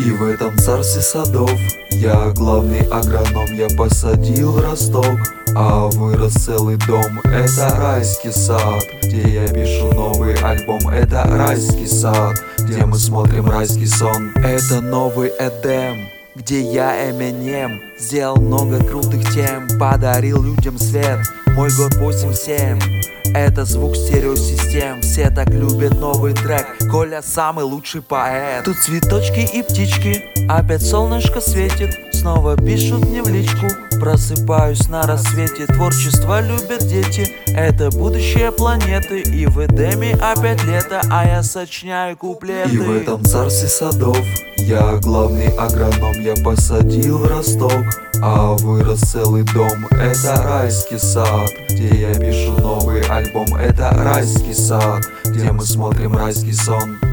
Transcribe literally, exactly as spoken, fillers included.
И в этом царстве садов я главный агроном, я посадил росток, а вырос целый дом. Это райский сад, где я пишу новый альбом. Это райский сад, где мы смотрим райский сон. Это новый Эдем, где я Эминем. Сделал много крутых тем, подарил людям свет. Мой год восемь семь. Это звук стереосистем. Все так любят новый трек. Коля самый лучший поэт. Тут цветочки и птички, опять солнышко светит. Снова пишут мне в личку, просыпаюсь на рассвете. Творчество любят дети, это будущее планеты. И в Эдеме опять лето, а я сочиняю куплеты. И в этом царстве садов я главный агроном, я посадил росток, а вырос целый дом. Это райский сад, где я пишу новый альбом. Это райский сад, где мы смотрим райский сон.